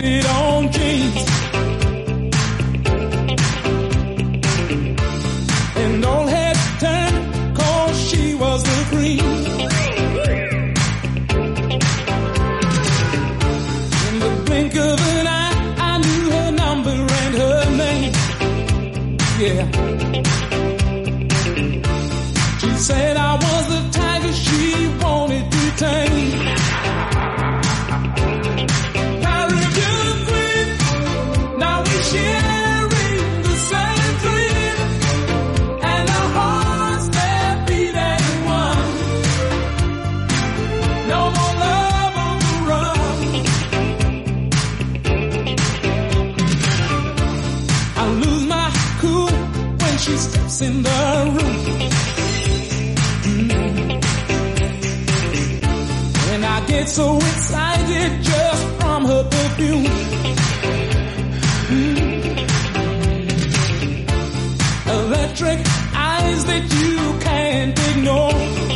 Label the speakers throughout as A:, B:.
A: printed on jeans. And all heads turned 'cause she was the queen. In the blink of an eye, I knew her number and her name. Yeah. She said I was the tiger she wanted to tame. Caribbean queen, now we're sharing the same dream, and our hearts they're beating one. No more love on the run. I lose my cool when she steps in the room. And I get so excited just from her perfume. Electric eyes that you can't ignore.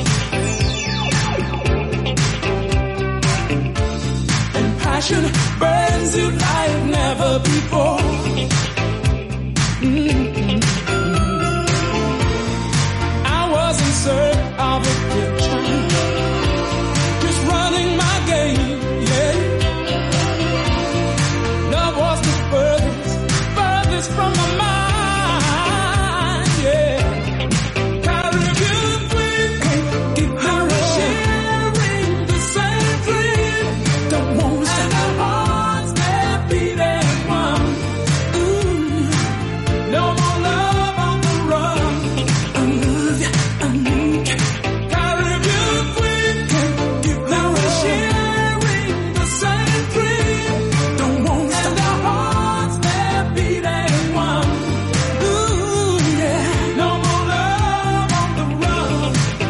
A: And passion burns you like never before. I was in search of a picture, just running my game, yeah. Love was the furthest from my mind, yeah. Caribbean queen, now we're sharing the same dream. Don't want to stop. And our hearts, they're beating one. Ooh, no more love on the run. I love you, I need you. Caribbean queen, now we're sharing the same dream. Don't want to stop. And our hearts, they're beating one. Ooh, yeah, no more love on the run.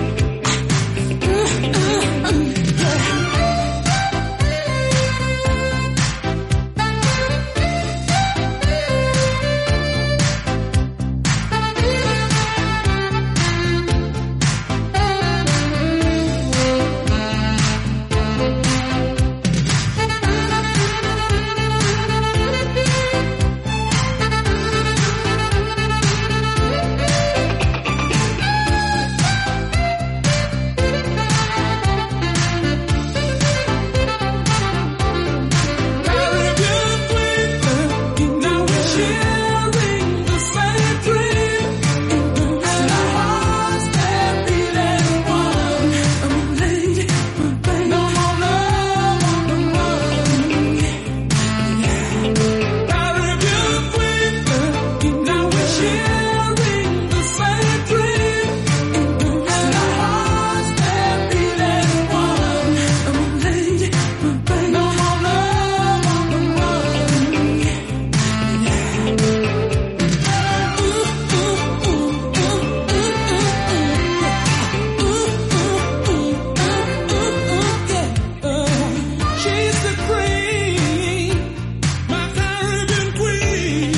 A: Caribbean queen, now we're sharing the same dream. And our hearts, they're beating one. I'm a lady, but baby, no more love on the run. Caribbean queen, now we're sharing the same dream. And our hearts, they're beating one. I'm a lady, but baby, no more love on the run. She's the queen, my Caribbean queen.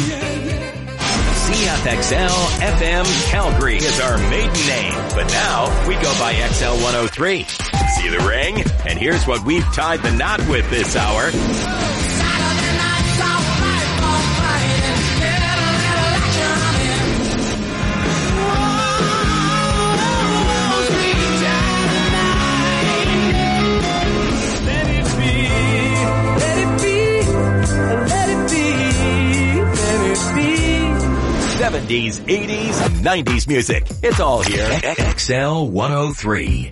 B: CFXL FM Calgary is our maiden name, but now we go by XL 103. See the ring? And here's what we've tied the knot with this hour.
A: Let it be, let it be, let it be, let it be.
B: 70s, 80s, and 90s music. It's all here. XL 103.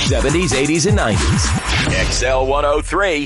B: 70s, 80s, and 90s. XL 103.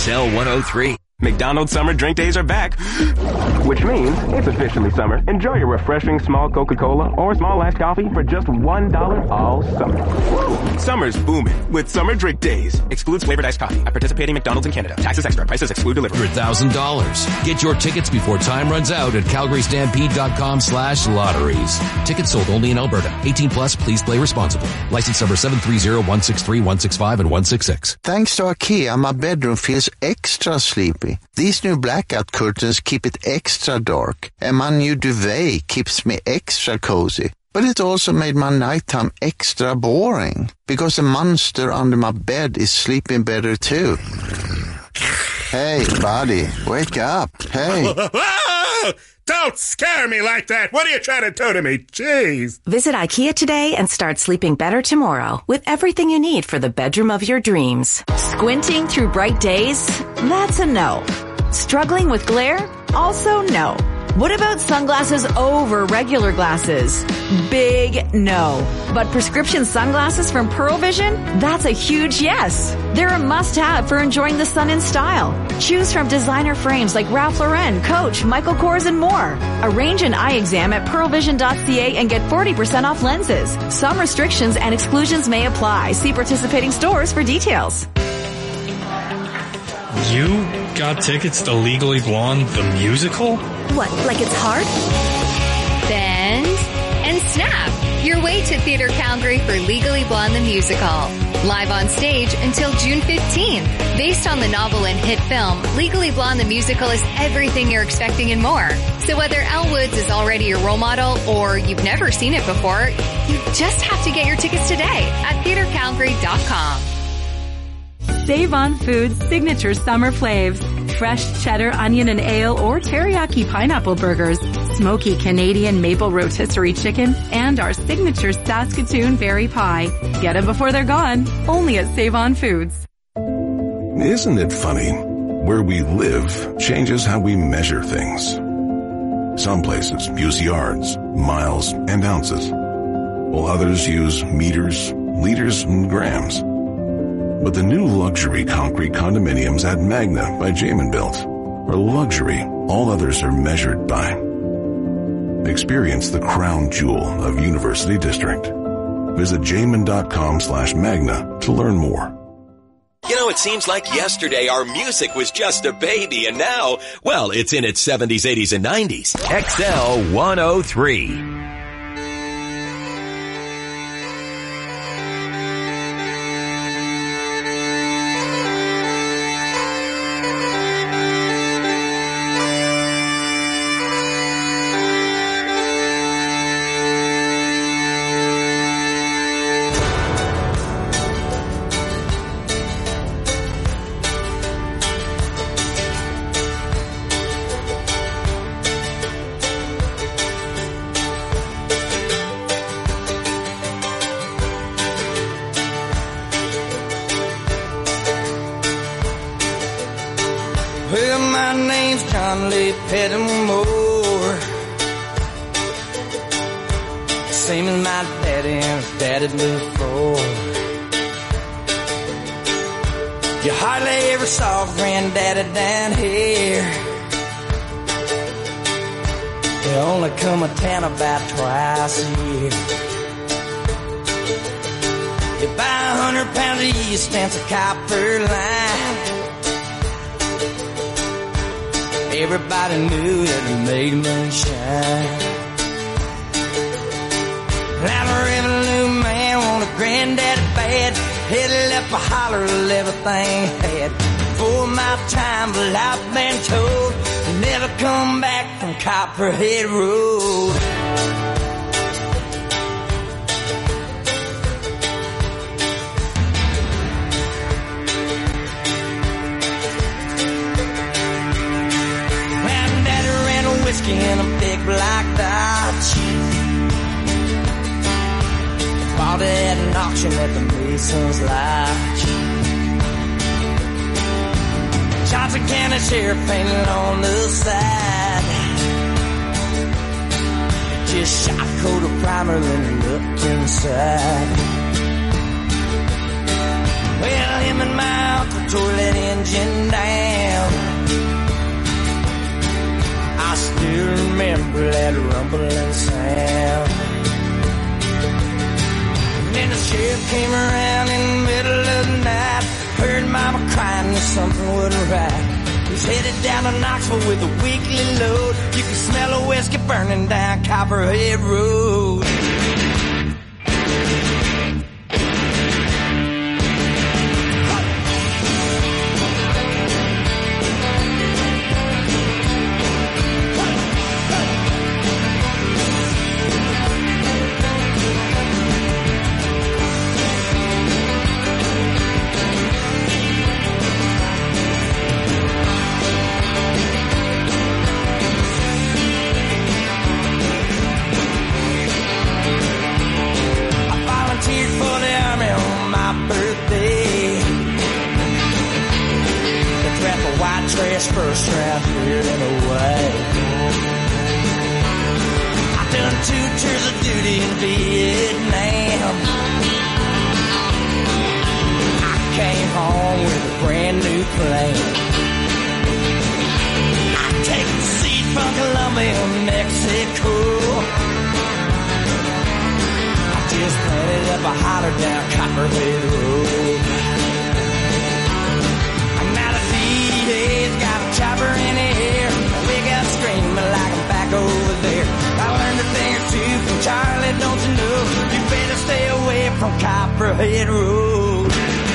B: XL103.
C: McDonald's summer drink days are back, which means it's officially summer. Enjoy your refreshing small Coca-Cola or small iced coffee for just $1 all summer. Woo! Summer's booming with summer drink days. Excludes flavored iced coffee at participating McDonald's in Canada. Taxes extra. Prices exclude delivery.
D: $100,000. Get your tickets before time runs out at CalgaryStampede.com/lotteries. Tickets sold only in Alberta. 18 plus, please play responsibly. License number 730-163, 165, and 166.
E: Thanks to IKEA, my bedroom feels extra sleepy. These new blackout curtains keep it extra dark, and my new duvet keeps me extra cozy. But it also made my nighttime extra boring, because the monster under my bed is sleeping better too. Hey, buddy, wake up. Hey.
F: Don't scare me like that. What are you trying to do to me? Jeez.
G: Visit IKEA today and start sleeping better tomorrow with everything you need for the bedroom of your dreams.
H: Squinting through bright days? That's a no. Struggling with glare? Also no. What about sunglasses over regular glasses? Big no. But prescription sunglasses from Pearl Vision? That's a huge yes. They're a must-have for enjoying the sun in style. Choose from designer frames like Ralph Lauren, Coach, Michael Kors, and more. Arrange an eye exam at pearlvision.ca and get 40% off lenses. Some restrictions and exclusions may apply. See participating stores for details.
I: You got tickets to Legally Blonde, the musical?
J: What, like it's hard?
K: Bend and snap your way to Theatre Calgary for Legally Blonde, the musical. Live on stage until June 15th. Based on the novel and hit film, Legally Blonde, the musical is everything you're expecting and more. So whether Elle Woods is already your role model or you've never seen it before, you just have to get your tickets today at theatrecalgary.com.
L: Save on Foods signature summer flavs. Fresh cheddar, onion, and ale or teriyaki pineapple burgers, smoky Canadian maple rotisserie chicken, and our signature Saskatoon berry pie. Get them before they're gone. Only at Save on Foods.
M: Isn't it funny? Where we live changes how we measure things. Some places use yards, miles, and ounces, while others use meters, liters, and grams. But the new luxury concrete condominiums at Magna by Jamin Built are luxury all others are measured by. Experience the crown jewel of University District. Visit jamin.com/magna to learn more.
B: You know, it seems like yesterday our music was just a baby, and now, well, it's in its 70s, 80s, and 90s. XL103.
A: Well, my name's John Lee Pettimore, same as my daddy and his daddy before. You hardly ever saw Granddaddy down here. They only come to town about twice a year. You buy 100 pounds of yeast and some copper line. Everybody knew that it made moonshine. Now the revenue man wanted Granddaddy bad. Headed up a holler of everything he had. Before my time, but I've been told to never come back from Copperhead Road. Whiskey in a big black Dodge. Bought it at an auction at the Mason's Lodge. Johnson County Sheriff painted on the side. Just shot a coat of primer and looked inside. Well, him and my uncle tore that engine down.
J: Heard mama crying that something wasn't right. He's headed down to Knoxville with a weekly load. You can smell a whiskey burning down Copperhead Road. First round here and away. I've done 2 tours of duty in Vietnam. I came home with a brand new plane. I take the seat from Colombia, Mexico. I just planted up a holler down Copperhead Road. He's got a chopper in the air. Wake up screaming like I'm back over there. I learned a thing or two from Charlie, don't you know? You better stay away from Copperhead Road.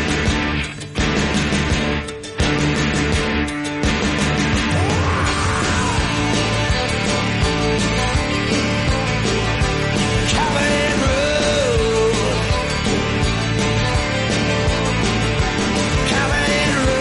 J: Copperhead Road. Copperhead Road.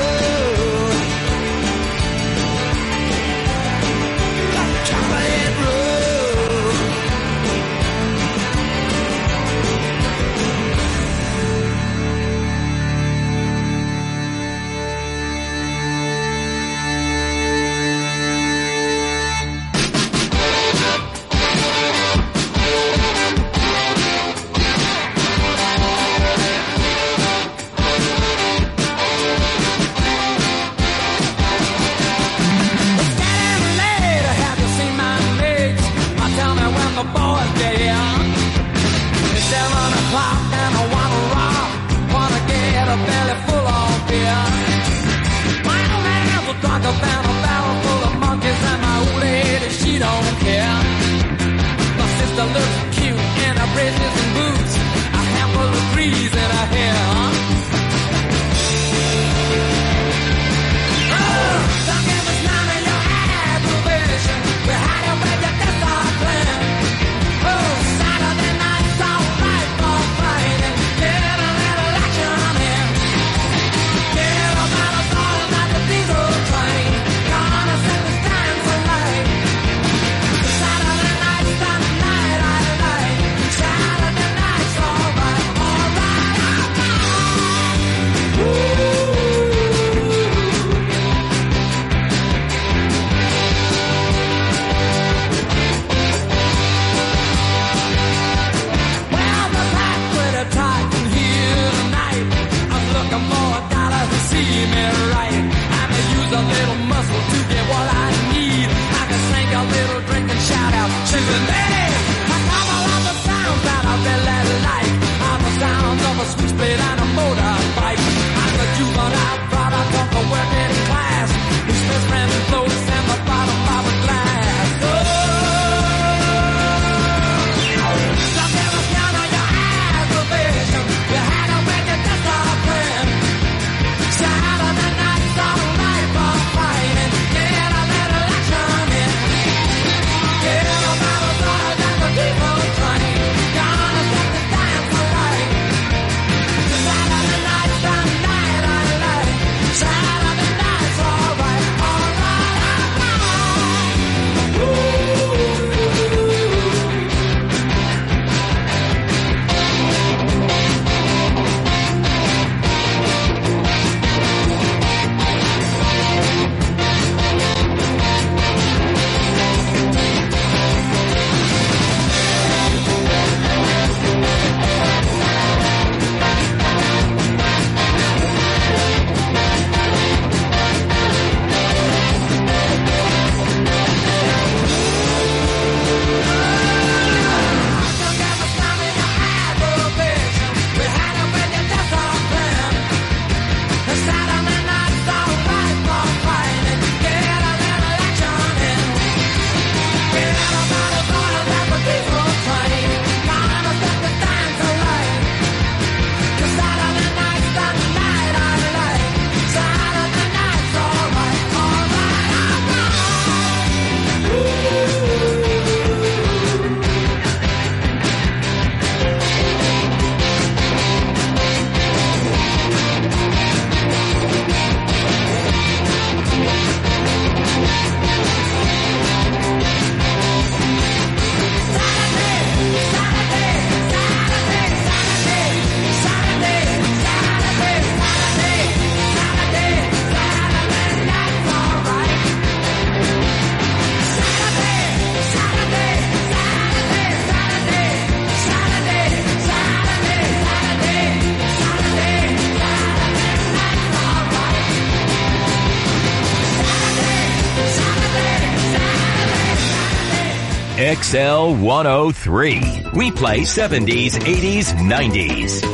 B: XL 103. We play 70s, 80s, 90s.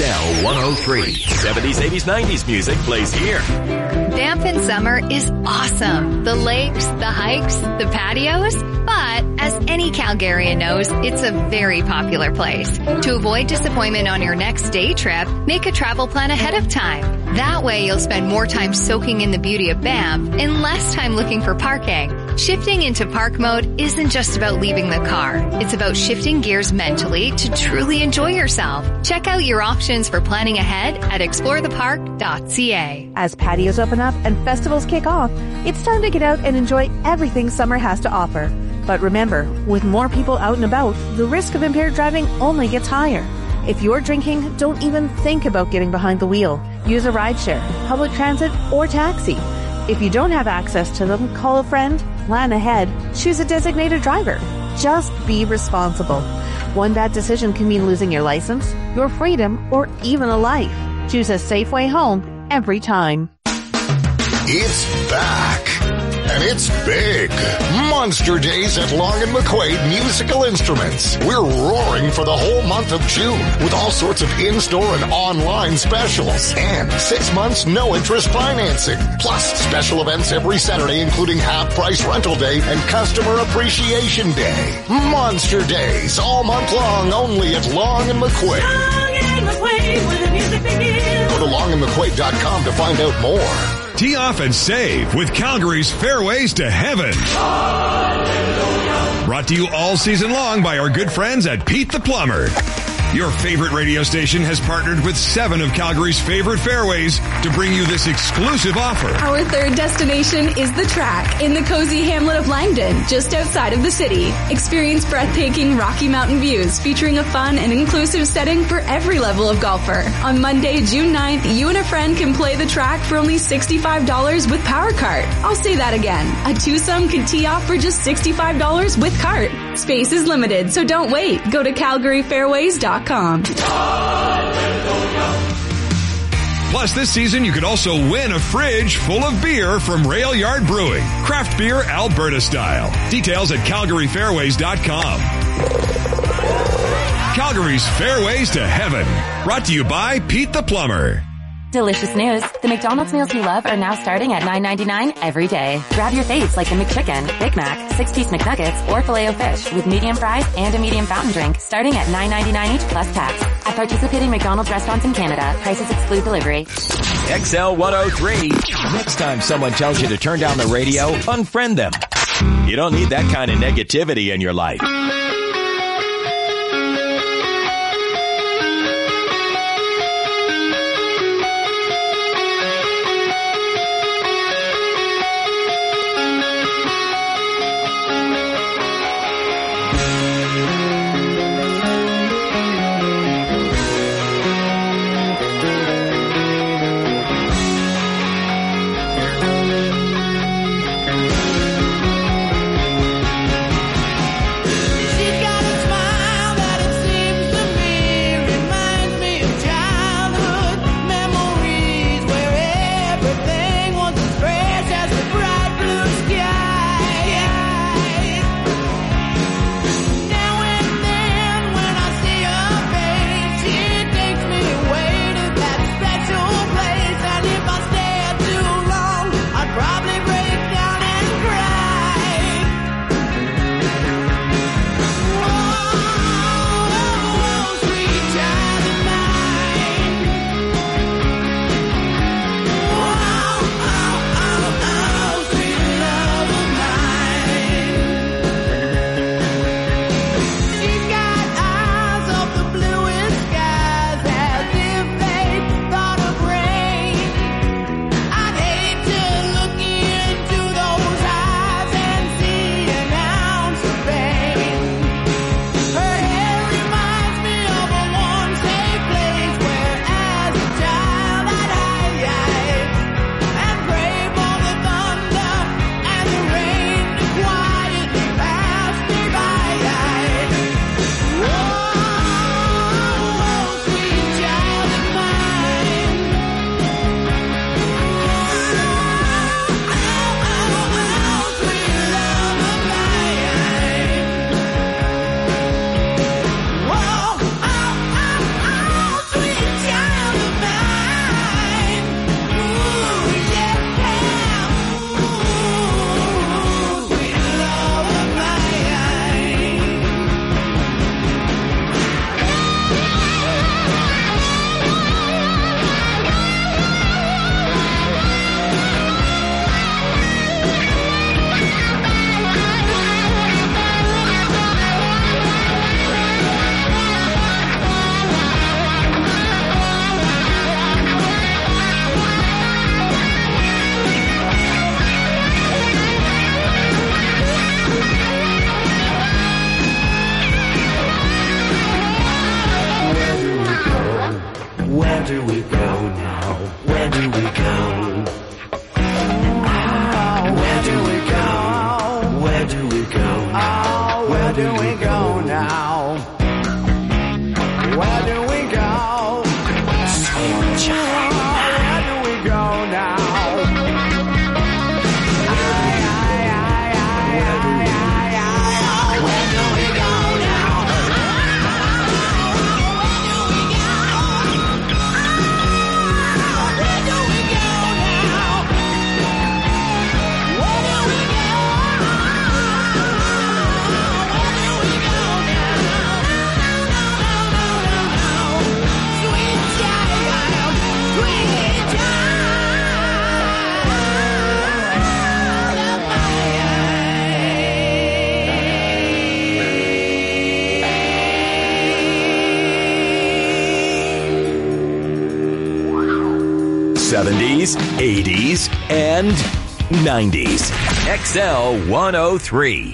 B: XL 103. 70s, 80s, 90s music plays here.
K: Banff in summer is awesome. The lakes, the hikes, the patios. But as any Calgarian knows, it's a very popular place. To avoid disappointment on your next day trip, make a travel plan ahead of time. That way you'll spend more time soaking in the beauty of Banff and less time looking for parking. Shifting into park mode isn't just about leaving the car. It's about shifting gears mentally to truly enjoy yourself. Check out your options for planning ahead at explorethepark.ca.
N: As patios open up and festivals kick off, it's time to get out and enjoy everything summer has to offer. But remember, with more people out and about, the risk of impaired driving only gets higher. If you're drinking, don't even think about getting behind the wheel. Use a rideshare, public transit, or taxi. If you don't have access to them, call a friend, plan ahead, choose a designated driver. Just be responsible. One bad decision can mean losing your license, your freedom, or even a life. Choose a safe way home every time.
O: It's back. And it's big. Monster Days at Long & McQuaid Musical Instruments. We're roaring for the whole month of June with all sorts of in-store and online specials. And 6 months no-interest financing. Plus special events every Saturday, including half-price rental day and customer appreciation day. Monster Days all month long only at Long & McQuaid.
A: Long & McQuaid, where the music begins.
O: Go to longandmcquaid.com to find out more.
P: Tee off and save with Calgary's Fairways to Heaven. Hallelujah. Brought to you all season long by our good friends at Pete the Plumber. Your favorite radio station has partnered with 7 of Calgary's favorite fairways to bring you this exclusive offer.
Q: Our third destination is The Track in the cozy hamlet of Langdon, just outside of the city. Experience breathtaking Rocky Mountain views featuring a fun and inclusive setting for every level of golfer. On Monday, June 9th, you and a friend can play The Track for only $65 with Power Cart. I'll say that again. A twosome could tee off for just $65 with Cart. Space is limited, so don't wait. Go to CalgaryFairways.com.
P: Plus, this season you could also win a fridge full of beer from Rail Yard Brewing. Craft beer Alberta style. Details at CalgaryFairways.com. Calgary's Fairways to Heaven. Brought to you by Pete the Plumber.
L: Delicious news. The McDonald's meals you love are now starting at $9.99 every day. Grab your faves like the McChicken, Big Mac, 6-piece McNuggets, or Filet-O-Fish with medium fries and a medium fountain drink starting at $9.99 each plus tax. At participating McDonald's restaurants in Canada, prices exclude delivery.
B: XL 103. Next time someone tells you to turn down the radio, unfriend them. You don't need that kind of negativity in your life.
J: do we go now? Where do we go? Oh, where do we go? Where do we go now? Where do we go now? Where do we go? Sweet child, where do we go now?
B: '70s, '80s, and '90s. XL 103.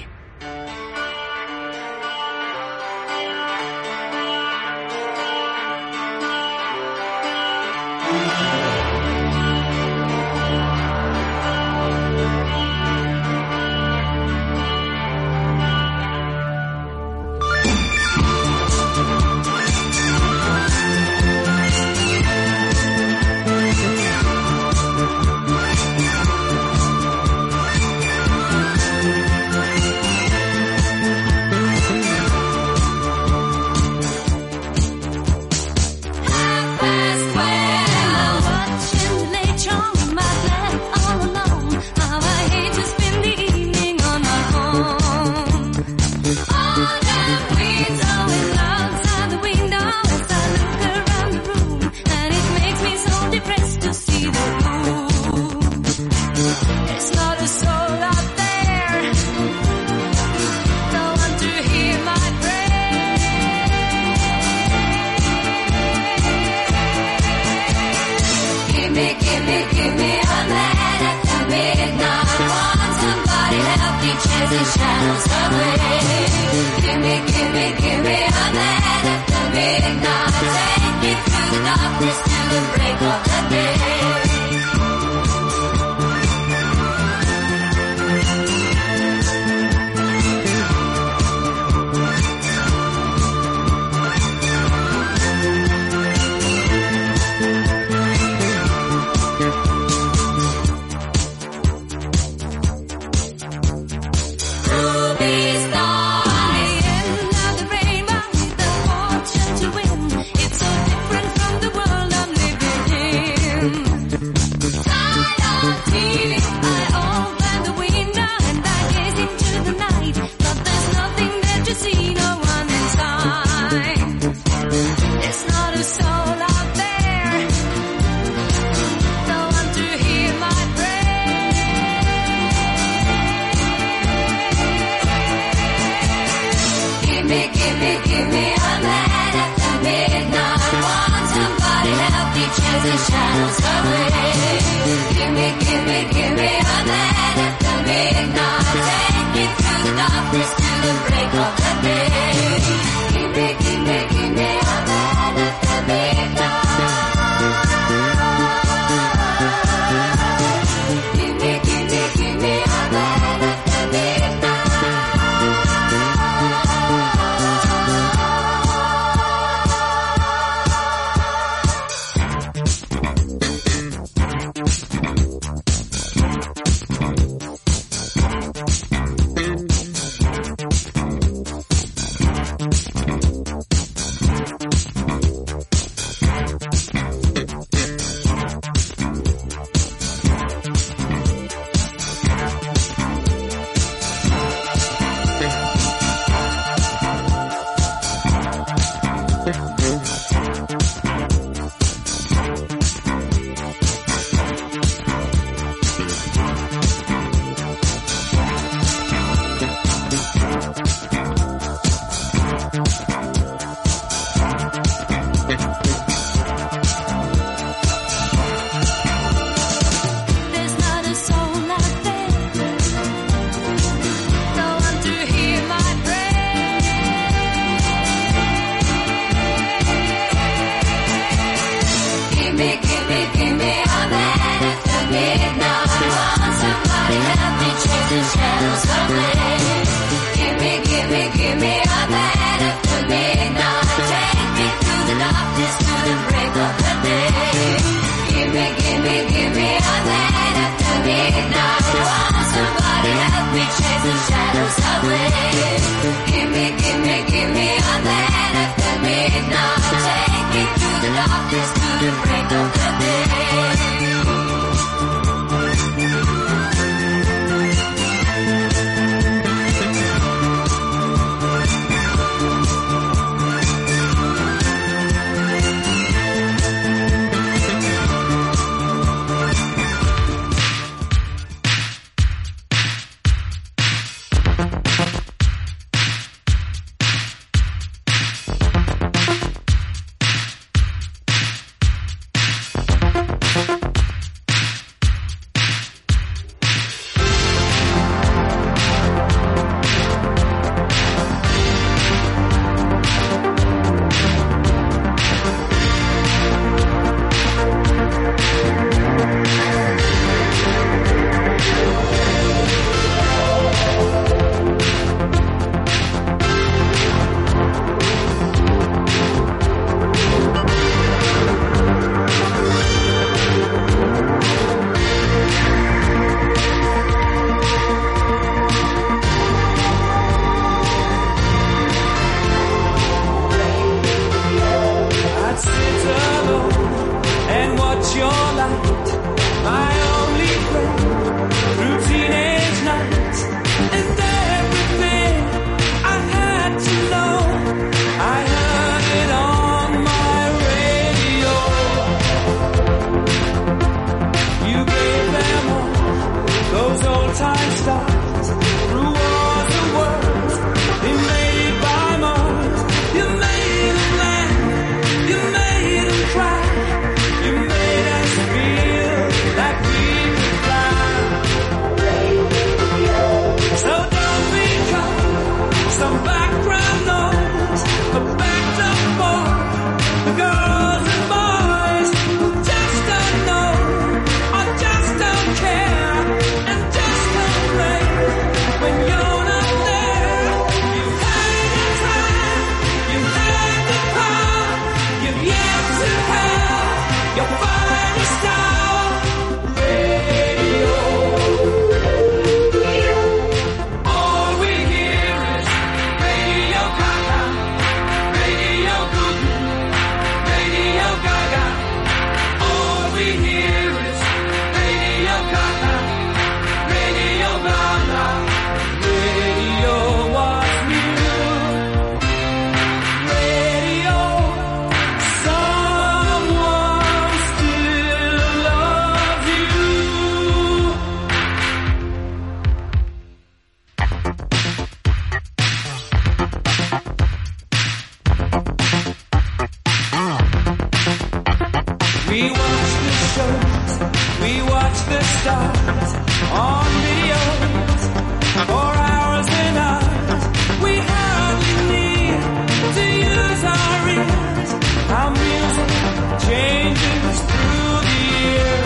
J: the stars on videos for hours and hours. We hardly need to use our ears. Our music changes through the year.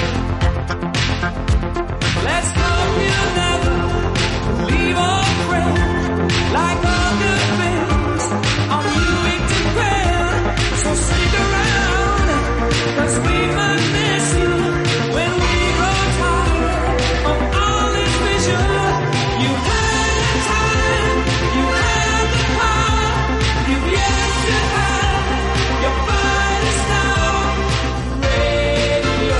J: Let's hope you'll never leave a friend like other things on you it depend. So stick around, 'cause we might miss you when we grow tired of all this vision. You had the time, you had the power, you've yet to have your finest hour. Radio.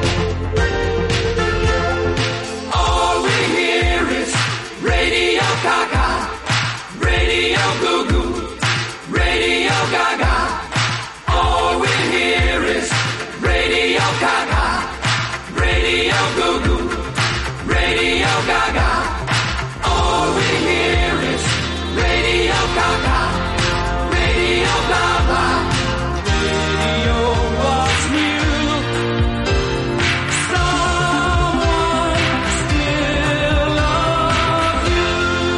J: All we hear is Radio Gaga, Radio Goo Goo, Radio Gaga. All we hear is Radio Gaga, Radio Goo Goo, Radio Gaga. All we hear is Radio Gaga, Radio Gaga. Radio was new. Someone still loves you.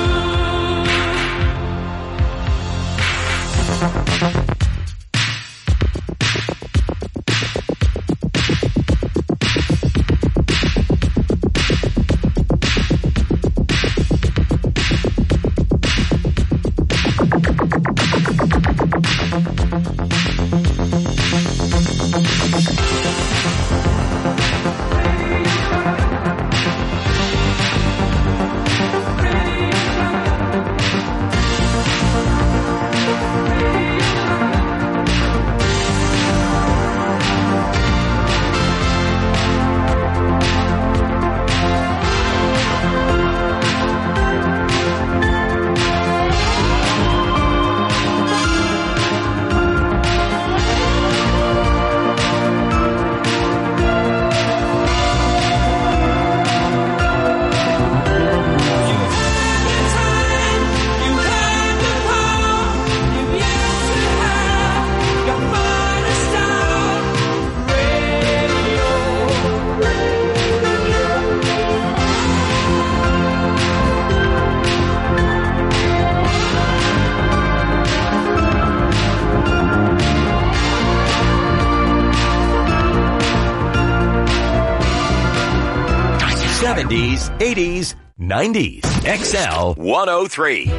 B: '70s, '80s, '90s. XL 103.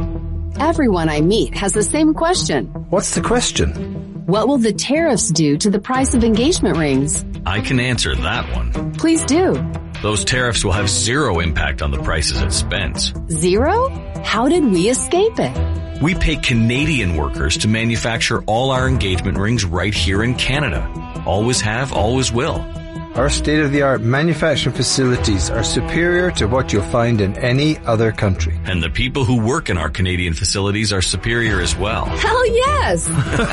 R: Everyone I meet has the same question.
S: What's the question?
R: What will the tariffs do to the price of engagement rings?
I: I can answer that one.
R: Please do.
I: Those tariffs will have zero impact on the prices at Spence.
R: Zero? How did we escape it?
I: We pay Canadian workers to manufacture all our engagement rings right here in Canada. Always have, always will.
S: Our state-of-the-art manufacturing facilities are superior to what you'll find in any other country.
I: And the people who work in our Canadian facilities are superior as well.
R: Hell yes!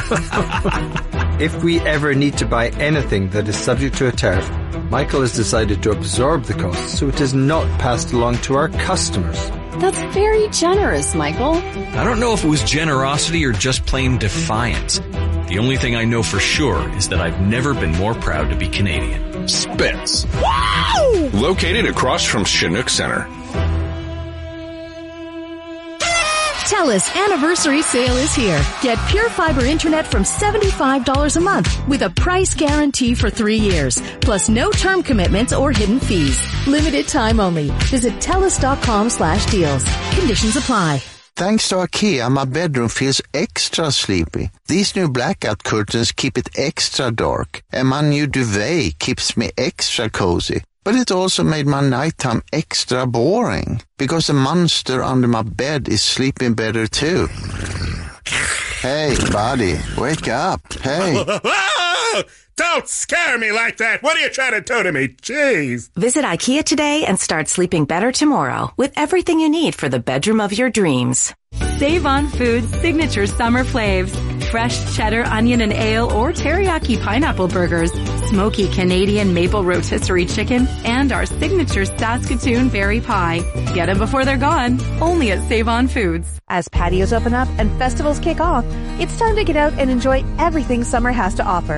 S: If we ever need to buy anything that is subject to a tariff, Michael has decided to absorb the cost so it is not passed along to our customers.
R: That's very generous, Michael.
I: I don't know if it was generosity or just plain defiance. The only thing I know for sure is that I've never been more proud to be Canadian.
T: Spence.
R: Wow!
T: Located across from Chinook Center.
U: TELUS anniversary sale is here. Get Pure Fiber Internet from $75 a month with a price guarantee for 3 years, plus no term commitments or hidden fees. Limited time only. Visit TELUS.com/deals. Conditions apply.
E: Thanks to IKEA, my bedroom feels extra sleepy. These new blackout curtains keep it extra dark, and my new duvet keeps me extra cozy. But it also made my nighttime extra boring, because the monster under my bed is sleeping better too. Hey, buddy, wake up. Hey.
F: Don't scare me like that. What are you trying to do to me? Jeez.
G: Visit IKEA today and start sleeping better tomorrow with everything you need for the bedroom of your dreams.
L: Save on Foods signature summer flaves. Fresh cheddar, onion, and ale or teriyaki pineapple burgers, smoky Canadian maple rotisserie chicken, and our signature Saskatoon berry pie. Get them before they're gone. Only at Save on Foods.
N: As patios open up and festivals kick off, it's time to get out and enjoy everything summer has to offer.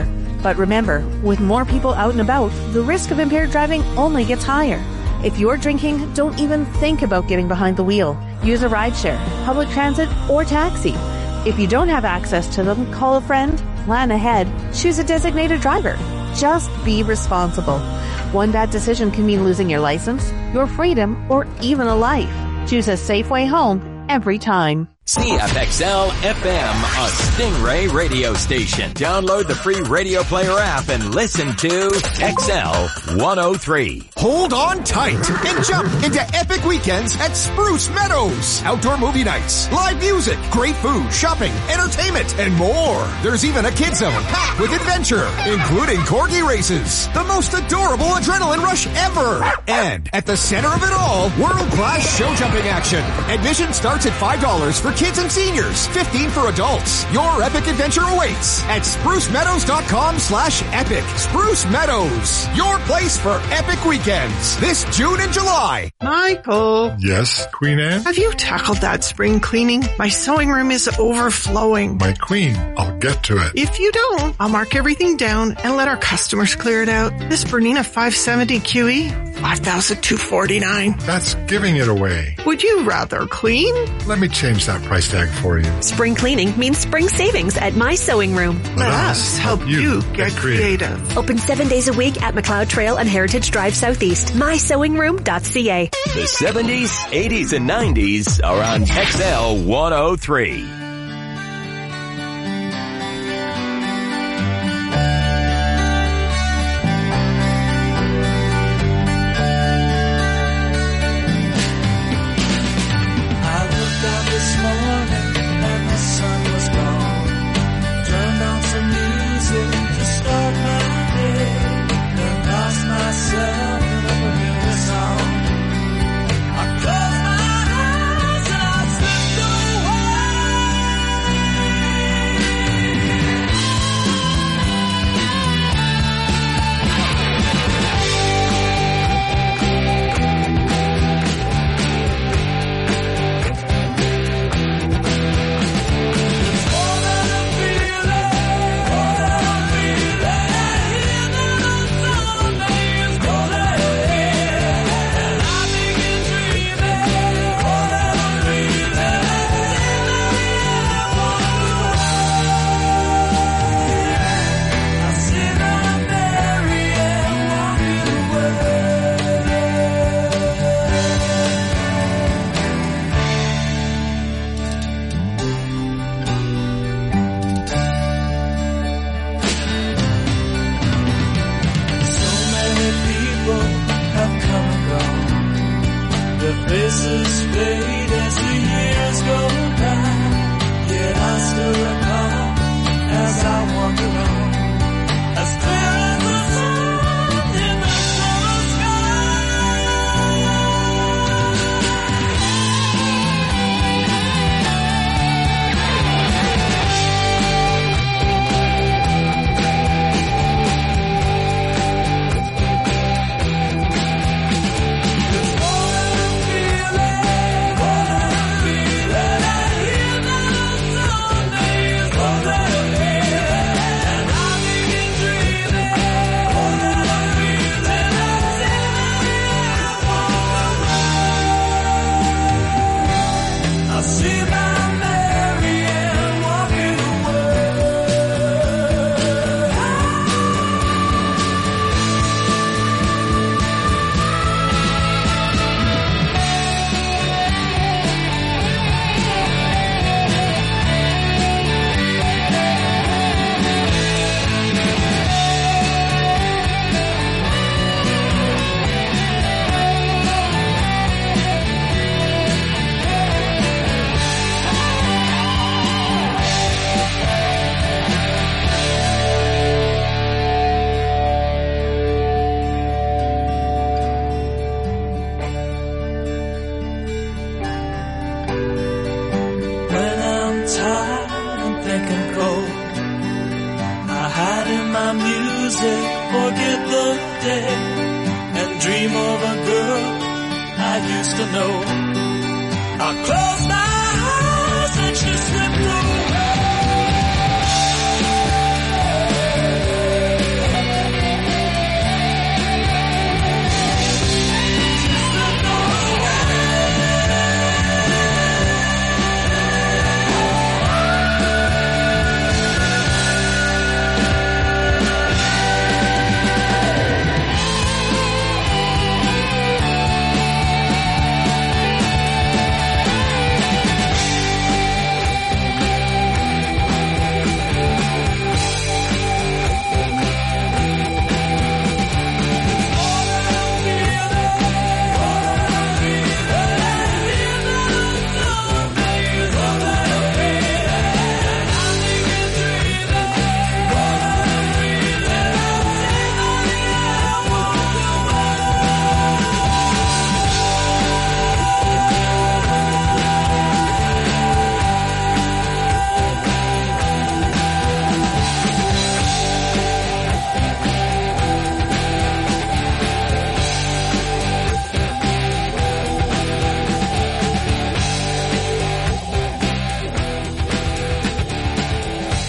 N: But remember, with more people out and about, the risk of impaired driving only gets higher. If you're drinking, don't even think about getting behind the wheel. Use a rideshare, public transit, or taxi. If you don't have access to them, call a friend, plan ahead, choose a designated driver. Just be responsible. One bad decision can mean losing your license, your freedom, or even a life. Choose a safe way home every time.
B: CFXL FM, a Stingray radio station. Download the free Radio Player app and listen to XL 103.
C: Hold on tight and jump into epic weekends at Spruce Meadows. Outdoor movie nights, live music, great food, shopping, entertainment, and more. There's even a kid zone packed with adventure, including corgi races, the most adorable adrenaline rush ever. And at the center of it all, world-class show jumping action. Admission starts at $5 for kids and seniors, $15 for adults. Your epic adventure awaits at sprucemeadows.com/epic. Spruce Meadows, your place for epic weekends this June and July.
V: Michael.
W: Yes, Queen Anne?
V: Have you tackled that spring cleaning? My sewing room is overflowing.
W: My queen, I'll get to it.
V: If you don't, I'll mark everything down and let our customers clear it out. This Bernina 570 QE, $5,249.
W: That's giving it away.
V: Would you rather clean?
W: Let me change that price tag for you.
X: Spring cleaning means spring savings at My Sewing Room.
W: Let us help you get creative.
X: Open 7 days a week at McLeod Trail and Heritage Drive Southeast. MySewingRoom.ca.
B: The 70s, 80s, and 90s are on XL 103.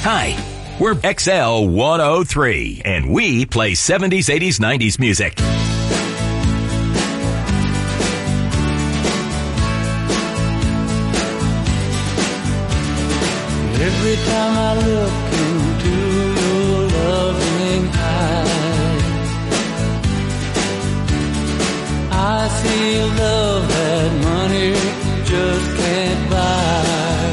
B: Hi, we're XL 103, and we play 70s, 80s, 90s music.
A: Every time I look into your loving eyes, I see love that money just can't buy.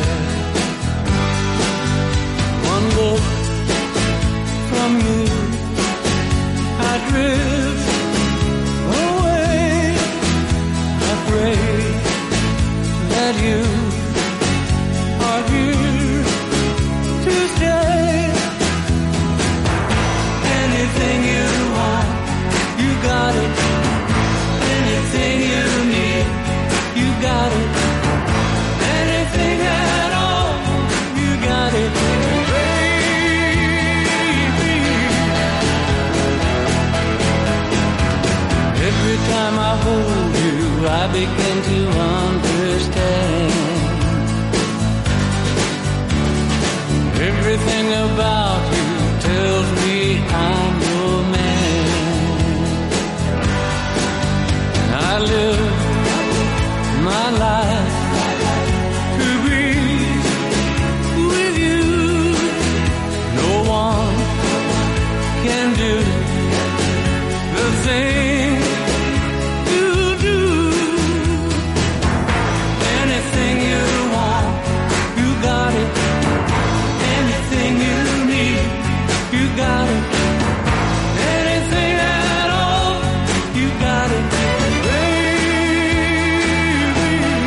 A: One look from you, I drift away. I pray that you are here to stay. Anything you want, you got it. Anything you need, you got it. Anything at all, you got it, baby. Every time I hold you, I begin to understand. Everything about you tells me I'm your man. And I live my life to be with you. No one can do the thing you do. Anything you want, you got it. Anything you need, you got it. Anything at all, you got it, baby.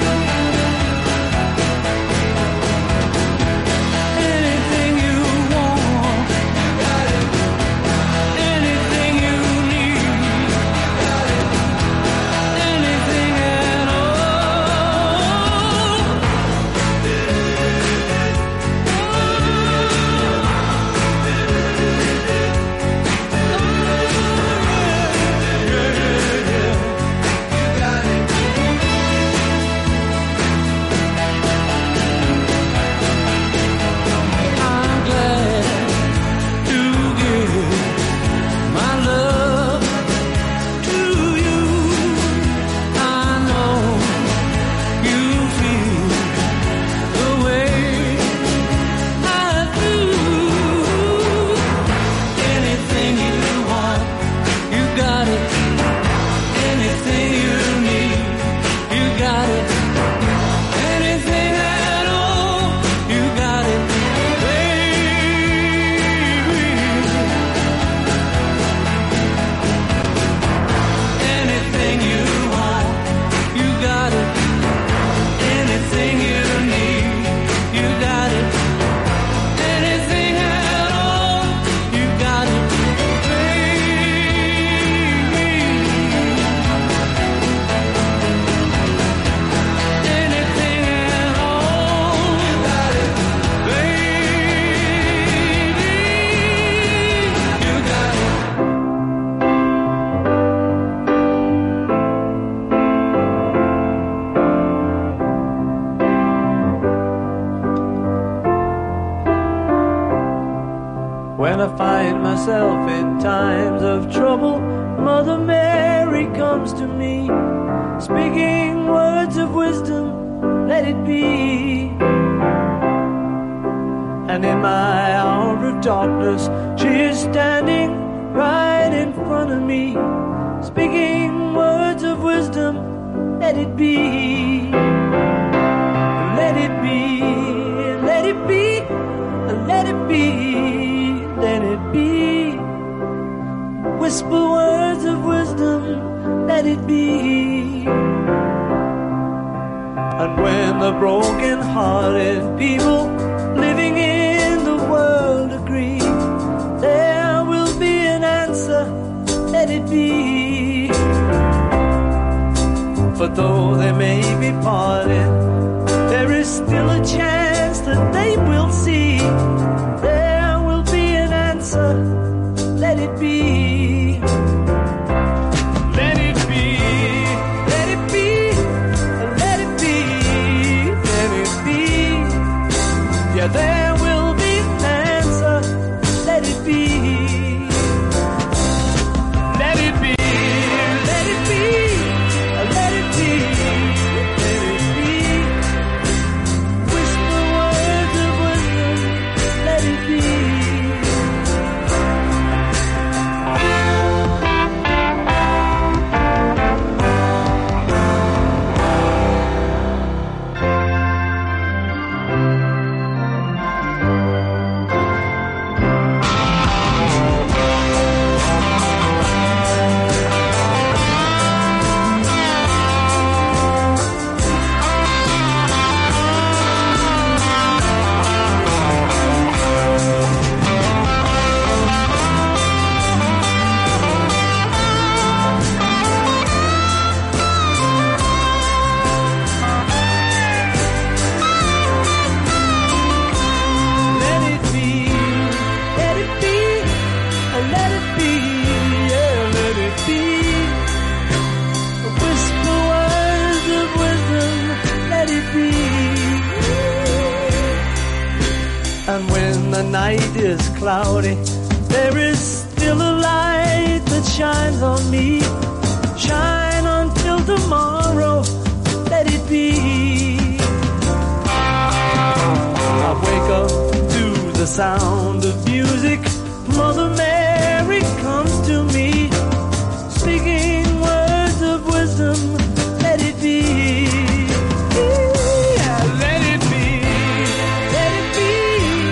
A: Anything you want, you got it. Anything you need, you got it. Anything at all. I'm glad to give my love to you. I know you feel the way I do. Anything you want, you got it. Anything you need, you got it. Anything at all, you got it, baby. Anything you want, you got it. Anything you need, you got it. Anything at all, you got it, baby. Anything at all, you got it, baby. You got it. When I find myself in times of trouble, Mother Mary comes to me, speaking words of wisdom, let it be. And in my hour of darkness, she is standing right in front of me, speaking words of wisdom, let it be. Let it be, let it be, let it be, let it be. Whisper words of wisdom, let it be. And when the broken-hearted people living in the world agree, there will be an answer, let it be. For though they may be parted, there is still a chance that they will see. There will be an answer, let it be. Let it be, let it be, let it be, let it be. Yeah, there will be an
J: And when the night is cloudy, there is still a light that shines on me. Shine until tomorrow, let it be. I wake up to the sound of music. Mother Mary